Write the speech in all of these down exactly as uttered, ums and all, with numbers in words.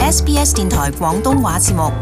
S B S 電台廣東話節目。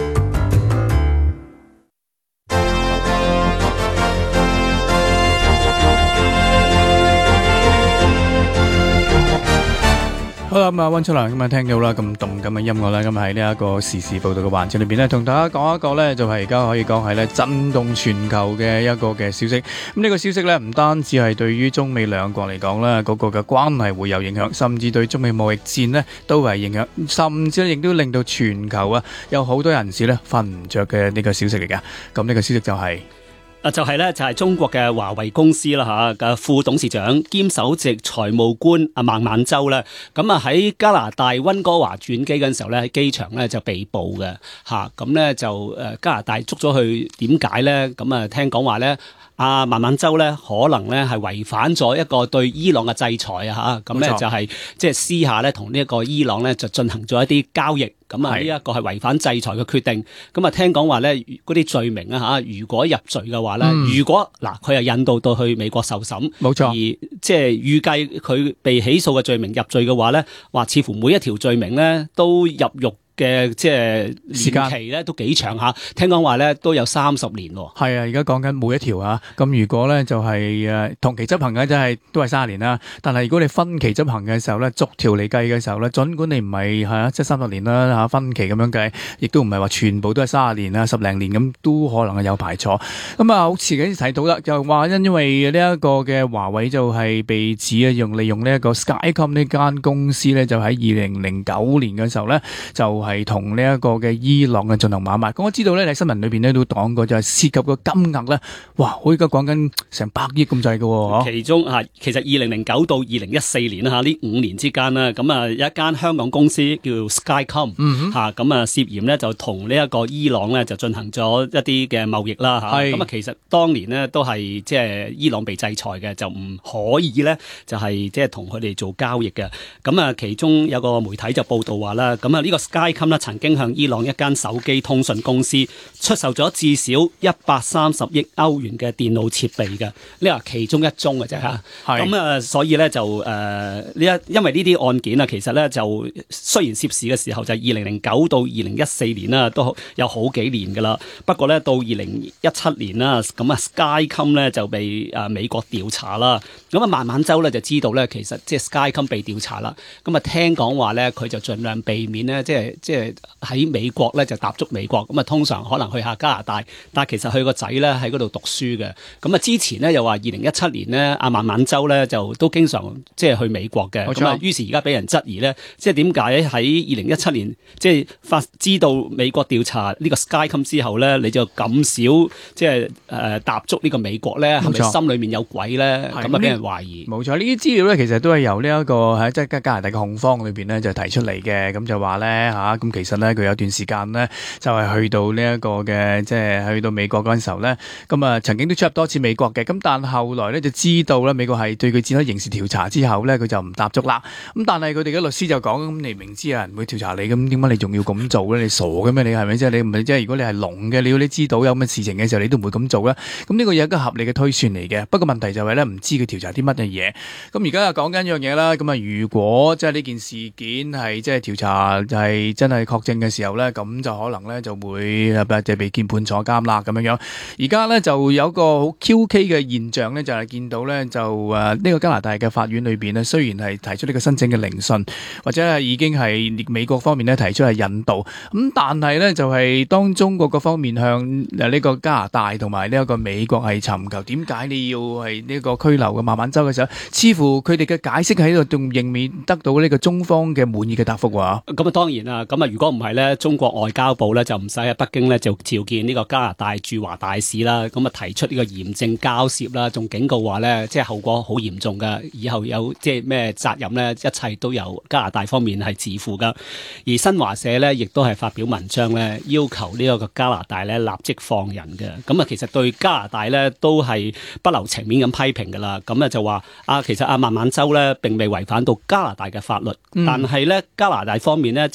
好啦，咁啊，溫出嚟咁啊，聽到啦咁動感嘅音樂啦，咁喺呢一個時事報道嘅環節裏邊咧，同大家講一個咧，就係而家可以講係咧震動全球嘅一個嘅消息。咁呢個消息咧，唔單止係對於中美兩國嚟講咧，嗰個嘅關係會有影響，甚至對中美貿易戰咧都係影響，甚至亦都令到全球啊有好多人士咧瞓唔着嘅呢個消息嚟㗎。咁呢個消息就係。 啊，就係咧，就係中國嘅華為公司啦嚇嘅副董事長兼首席財務官阿孟晚舟咧，咁啊喺加拿大溫哥華轉機嗰陣時候咧，喺機場咧就被捕嘅嚇，咁咧就誒加拿大捉咗佢，點解咧？咁啊聽講話咧。阿孟晚舟咧，可能咧係違反咗一個對伊朗嘅制裁啊！嚇，咁咧就係即係私下咧同呢一個伊朗咧就進行咗一啲交易，咁啊呢一個係違反制裁嘅決定。咁啊聽講話咧嗰啲罪名啊嚇，如果入罪嘅話咧，嗯、如果嗱佢係引渡到去美國受審， 冇錯， 而即係預計佢被起訴嘅罪名入罪嘅話咧，話似乎每一條罪名咧都入獄嘅即係年期咧都幾長下，聽講話咧都有三十年喎。係啊，而家講緊每一條啊，咁如果咧就係誒同期執行嘅，即係都係三十年啦。但係如果你分期執行嘅時候咧，逐條嚟計嘅時候咧，儘管你唔係係啊，即係三十年啦嚇，分期咁樣計，亦都唔係話全部都係三十年啊，十零年咁都可能係有排錯。咁啊，好似嗰啲睇到啦，就話因因為呢一個嘅華為就係被指啊用利用呢一個 Skycom 呢間公司咧，就喺二零零九年嘅時候咧就。係同呢一個嘅伊朗嘅進行買賣，咁我知道咧喺新聞裏邊咧都講過，就係涉及個金額咧，哇！我而家講緊成百億咁滯嘅， 其中啊，其實二零零九到二零一四年啦嚇，呢五年之間啦，咁啊有一間香港公司叫 Skycom 嚇，咁啊涉嫌咧就同呢一個伊朗咧就進行咗一啲嘅貿易啦嚇，咁啊其實當年呢都係即係伊朗被制裁嘅，就唔可以咧就係即係同佢哋做交易嘅，咁啊其中有個媒體就報道話啦，咁啊呢個 Sky 曾經向伊朗一間手機通訊公司出售咗至少一百三十億歐元嘅電腦設備嘅，呢個其中一宗嘅啫嚇。咁啊，所以咧就誒呢一因為呢啲案件啊，其實咧就雖然涉事嘅時候就係二零零九到二零一四年啦，都有好幾年噶啦。不過咧到二零一七年啦，咁啊 Skycom 咧就被誒美國調查啦。咁啊孟晚舟咧就知道咧，其實即係 Skycom 被調查啦。咁啊聽講話咧，佢就盡量避免咧，即係。即係喺美國咧就踏足美國，咁啊通常可能去下加拿大，但係其實佢個仔咧喺嗰度讀書嘅。咁啊之前咧又話二零一七年咧阿孟晚舟咧就都經常即係去美國嘅。咁啊於是而家俾人質疑咧，即係點解喺二零一七年即係發知道美國調查呢個 Skycom 之後咧，你就咁少即係誒踏足呢個美國咧？係咪心裏面有鬼咧？咁啊俾人懷疑。 冇錯，呢啲資料咧其實都係由呢、這、一個喺即係加拿大嘅控方裏邊咧就提出嚟嘅。咁就話咧嚇，咁、啊、其實咧佢有段時間咧就係、是、去到呢一個嘅即係去到美國嗰陣時候咧，咁啊曾經都出入多次美國嘅。咁但後來咧就知道咧美國係對佢展開刑事調查之後咧，佢就唔踏足啦。咁但係佢哋嘅律師就講：咁你明知有人會調查你，咁點解你仲要咁做咧？你傻嘅咩？你係咪即係你唔係即係如果你係聾嘅，你要你知道有乜事情嘅時候，你都唔會咁做啦。咁呢個有一個合理嘅推算嚟嘅。不過問題就係咧，唔知佢調查啲乜嘢嘢。咁而家又講緊一樣嘢啦。咁啊，如果即係呢件事件係即係調查就係真係確證嘅時候咧，咁就可能咧就會即係被判判坐監啦咁樣樣。而家咧就有個好 Q K 嘅現象咧，就係見到咧就誒呢個加拿大嘅法院裏邊咧，雖然係提出呢個申請嘅聆訊，或者係已經係美國方面咧提出係引渡，咁但係咧就係當中國各方面向誒呢個加拿大同埋呢一個美國係尋求點解你要係呢個拘留嘅孟晚舟嘅時候，似乎佢哋嘅解釋喺度仲仍未得到呢個中方嘅滿意嘅答覆喎。 咁啊當然啦，咁啊如果唔係咧，中國外交部咧就唔使喺北京咧就召見呢個加拿大駐華大使啦，咁啊提出呢個嚴正交涉啦，仲警告話咧即係後果好嚴重㗎，以後有即係咩責任咧，一切都由加拿大方面係自負㗎。而新華社咧亦都係發表文章咧，要求呢個加拿大咧立即放人嘅。咁啊其實對加拿大咧都係不留情面咁批評㗎啦。咁啊就話啊其實阿孟晚舟咧並未違反到加拿大嘅法律，嗯、但係咧加拿大方面咧就卻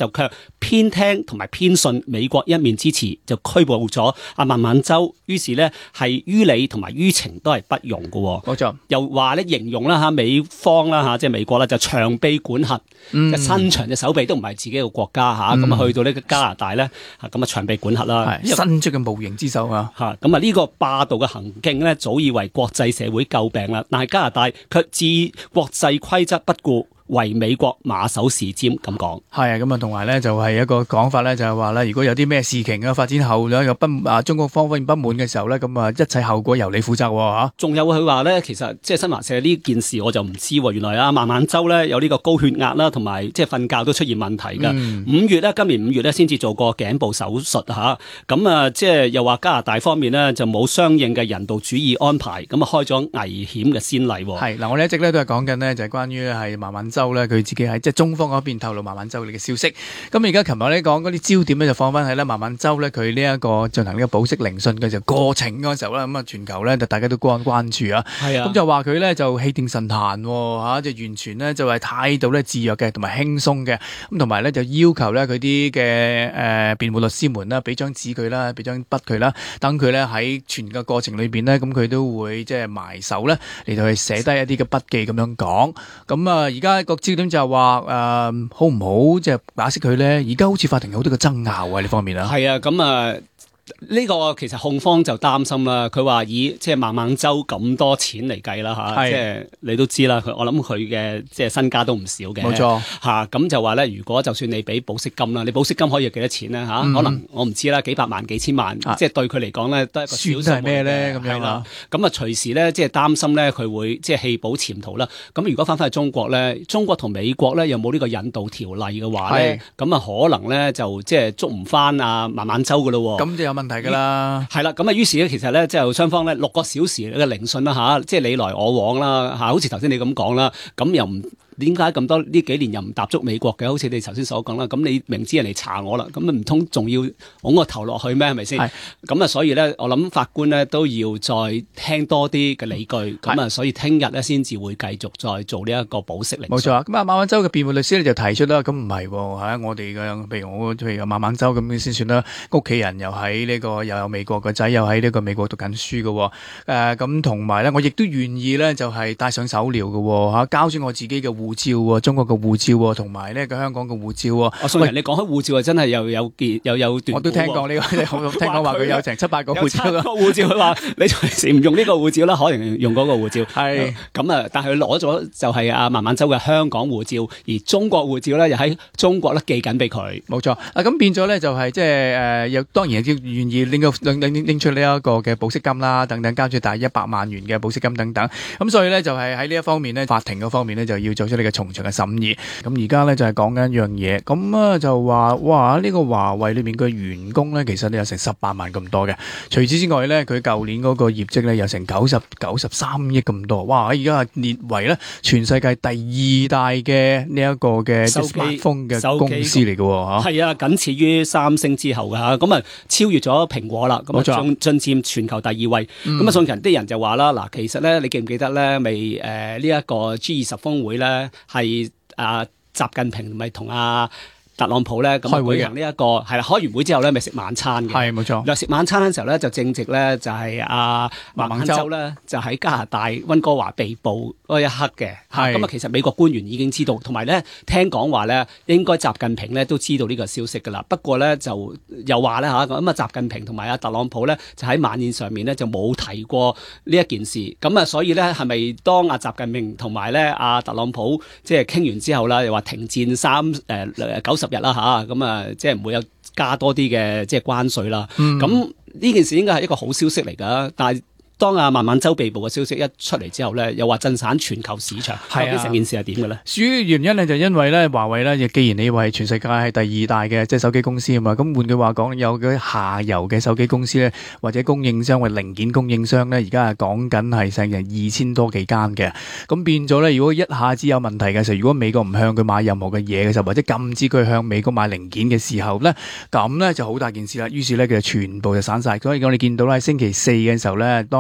偏聽同埋偏信美國一面之詞，就拘捕咗阿孟晚舟。於是咧係於理同埋於情都係不容嘅。 冇錯， 又話咧形容啦嚇美方啦嚇，即係美國啦就長臂管轄，嗯、伸長隻手臂都唔係自己嘅國家嚇，咁啊、嗯、去到呢個加拿大咧，咁啊長臂管轄啦， 伸出嘅無形之手啊嚇，咁啊呢個霸道嘅行徑咧，早已為國際社會詬病啦。但係加拿大卻置國際規則不顧，為美國馬首是瞻咁講。 係啊，咁啊同埋咧就係一個講法咧，就係話咧，如果有啲咩事情啊發展後咧有不啊中國方面不滿嘅時候咧，咁啊一切後果由你負責嚇。 仲有佢話咧，其實即係新華社呢件事我就唔知喎，原來啊孟晚舟咧有呢個高血壓啦，同埋即係瞓覺都出現問題㗎。五、嗯、月咧，今年五月咧先至做過頸部手術嚇，咁啊即係又話加拿大方面呢，就冇相應嘅人道主義安排，咁啊開咗危險嘅先例。 係嗱，我哋一直咧都係講緊呢，就係關於係孟晚舟咧，佢自己喺即係中方嗰邊透露孟晚舟嘅消息。咁而家琴日咧講嗰啲焦點咧就放翻喺咧孟晚舟咧佢呢一個進行呢個保釋聆訊嘅就過程嗰時候咧，咁啊全球咧就大家都關關注啊。係啊，咁就話佢咧就氣定神閒嚇，就完全咧就係態度咧自若嘅，同埋輕鬆嘅。咁同埋咧就要求咧佢啲嘅誒辯護律師們啦，俾張紙佢啦，俾張筆佢啦，等佢咧喺全個過程裏邊咧，咁佢都會即係埋手咧嚟到去寫低一啲嘅筆記咁樣講。咁啊而家個焦點就係話誒好唔好即係解釋佢咧？而家好似法庭有好多嘅爭拗啊呢方面啊。係啊， 咁啊。呢個其實控方就擔心啦，佢話以即係孟晚舟咁多錢嚟計啦嚇，即係你都知啦，佢我諗佢嘅即係身家都唔少嘅， 冇錯嚇。咁就話咧，如果就算你俾保釋金啦，你保釋金可以有幾多錢咧嚇？嗯、可能我唔知啦，幾百萬、幾千萬，啊、即係對佢嚟講咧都係一個小數。算係咩咧？咁樣啦，咁啊隨時咧即係擔心咧佢會即係棄保潛逃啦。咁如果翻返去中國咧，中國同美國咧有冇呢個引渡條例嘅話咧，咁啊可能咧就即係捉唔翻阿孟晚舟噶咯。咁就有問題㗎啦，係啦，咁啊，於是咧，其實咧，即係雙方咧六個小時嘅聆訊啦嚇，即係你來我往啦嚇，好似頭先你咁講啦，咁又唔點解咁多呢幾年又唔踏足美國嘅？好似你頭先所講啦，咁你明知人哋查我啦，咁唔通仲要拱個頭落去咩？係咪先？咁啊，所以咧，我諗法官咧都要再聽多啲嘅理據，咁啊，所以聽日咧先至會繼續再做呢一個保釋聆訊。冇錯啊，咁啊，孟晚舟嘅辯護律師咧就提出啦，咁唔係喎嚇，我哋嘅譬如我譬如孟晚舟咁先算啦，屋企人又喺呢個又有美國個仔又喺呢個美國讀緊書嘅喎，誒咁同埋咧，我亦都願意咧就係戴上手鐐嘅喎嚇，交出我自己嘅護照喎，中國嘅護照喎，同埋呢個香港嘅護照喎。我送人，你講開護照啊，真係又有件又有段。我都聽講呢個，聽講話佢有成七八個護照。有七個護照，佢話你隨時唔用呢個護照啦，可能用嗰個護照。係咁啊，但係佢攞咗就係阿孟晚舟嘅香港護照，而中國護照咧又喺中國咧寄緊俾佢。冇錯，啊咁變咗咧就係即係誒，又當然係願意拎個拎拎拎出呢一個嘅保釋金啦，等等交出大一百萬元嘅保釋金等等。咁所以咧就係喺呢一方面咧，法庭嗰方面咧就要做出呢個從長嘅審議。咁而家咧就係講緊一樣嘢，咁啊就話哇呢個華為裏面嘅員工咧，其實咧有成十八萬咁多嘅。除此之外咧，佢舊年嗰個業績咧有成九十九十三億咁多。哇！而家列為咧全世界第二大嘅呢一個嘅手機嘅公司嚟嘅嚇。係啊，僅次於三星之後嘅嚇。咁啊超越咗蘋果啦。咁啊進進佔全球第二位。咁啊最近啲人就話啦，嗱其實咧你記唔記得咧？未誒呢一個 G 二十峰會咧係啊習近平咪同阿特朗普咧咁舉行呢一個係啦，開完會之後咧咪食晚餐嘅。係冇錯。食晚餐嘅時候咧就正值咧就係阿孟晚舟咧就喺加拿大溫哥華被捕嗰一刻嘅。係咁啊，其實美國官員已經知道，同埋咧聽講話咧應該習近平咧都知道呢個消息㗎啦。不過咧就又話咧嚇咁啊，習近平同埋阿特朗普咧就喺晚宴上面咧就冇提過呢一件事。咁啊，所以咧係咪當阿習近平同埋咧阿特朗普即係傾完之後啦，又話停戰三誒九十日啦吓，咁啊，即係唔會有加多啲嘅即係關稅啦。咁呢、嗯、件事應該係一個好消息嚟㗎，但係當阿孟晚舟被捕嘅消息一出嚟之後咧，又話震散全球市場，究竟成件事係點嘅咧？主要原因咧就因為咧華為咧，既然你話係全世界係第二大嘅即係手機公司啊嘛，咁換句話講，有嗰啲下游嘅手機公司咧，或者供應商或零件供應商咧，而家係講緊係成人二千多幾間嘅，咁變咗咧，如果一下子有問題嘅時候，如果美國唔向佢買任何嘅嘢嘅時候，或者禁止佢向美國買零件嘅時候咧，咁咧就好大件事啦。於是咧佢就全部就散晒。所以我哋見到咧星期四嘅時候咧，當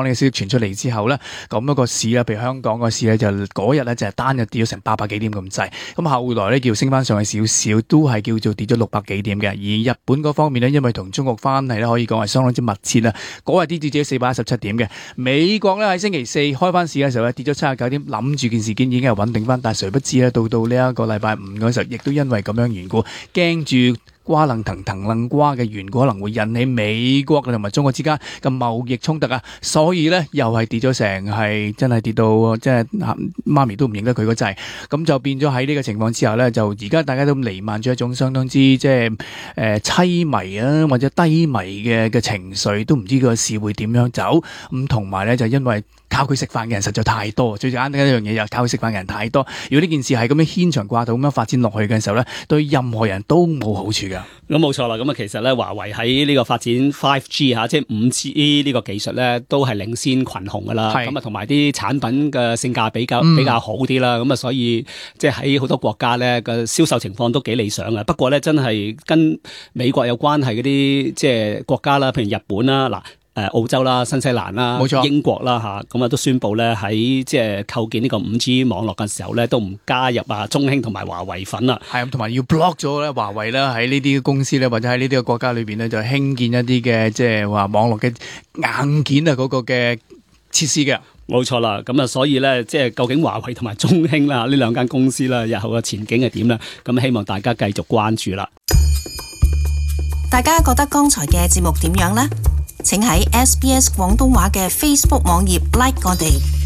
呢個消息傳出嚟之後咧，咁一個市咧，譬如香港個市咧，就嗰日咧就係單日跌咗成八百幾點咁滯。咁後來咧叫升翻上去少少，都係叫做跌咗六百幾點嘅。而日本嗰方面咧，因為同中國關係咧可以講係相當之密切啦，嗰日跌跌咗四百一十七點嘅。美國咧喺星期四開翻市嘅時候咧，跌咗七十九點，諗住件事件已經係穩定翻，但係誰不知咧，到到呢一個禮拜五嗰時候，亦都因為咁樣緣故，驚住瓜楞騰騰楞瓜嘅緣故，可能會引起美國同埋中國之間嘅貿易衝突啊，所以咧又係跌咗成係真係跌到即係媽咪都唔認得佢個掣，咁就變咗喺呢個情況之下咧，就而家大家都彌漫住一種相當之即係誒凄迷啊或者低迷嘅嘅情緒，都唔知個市會點樣走。咁同埋咧就因為靠佢食飯嘅人實在太多，最簡單一樣嘢就係靠佢食飯嘅人太多。如果呢件事係咁樣牽腸掛肚咁樣發展落去嘅時候咧，對任何人都冇好處㗎。 咁冇錯啦，咁啊其實咧，華為喺呢個發展 五 G 嚇，即係五 G 呢個技術咧，都係領先群雄噶啦。咁啊，同埋啲產品嘅性價比較比較好啲啦。咁啊、嗯，所以即係喺好多國家咧嘅銷售情況都幾理想嘅。不過咧，真係跟美國有關係嗰啲即係國家啦，譬如日本啦，嗱。誒澳洲啦、新西蘭啦、冇錯英國啦嚇，咁啊都宣布咧喺即係構建呢個五 G 網絡嘅時候咧，都唔加入啊中興同埋華為粉啦。係啊，同埋要 block 咗咧華為啦喺呢啲公司咧，或者喺呢啲嘅國家裏邊咧，就興建一啲嘅即係話網絡嘅硬件啊嗰個嘅設施嘅。冇錯啦，咁啊所以咧，即係究竟華為同埋中興啦呢兩間公司啦，日後嘅前景係點咧？咁希望大家繼續關注啦。 大家覺得剛才嘅節目點樣呢？請喺 S B S 廣東話嘅 Facebook 網頁 like 我哋。